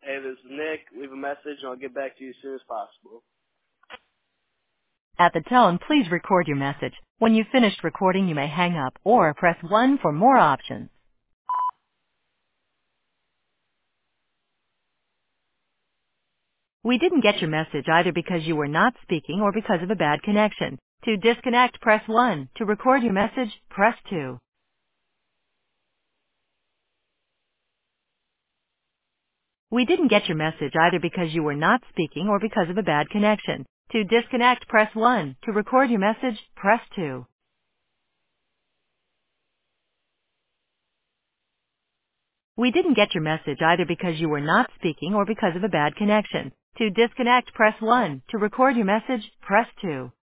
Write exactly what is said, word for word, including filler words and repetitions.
Hey, this is Nick. Leave a message and I'll get back to you as soon as possible. At the tone, please record your message. When you've finished recording, you may hang up or press one for more options. We didn't get your message either because you were not speaking or because of a bad connection. To disconnect, press one. To record your message, press two. We didn't get your message either because you were not speaking or because of a bad connection. To disconnect, press one. To record your message, press two. We didn't get your message either because you were not speaking or because of a bad connection. To disconnect, press one. To record your message, press two.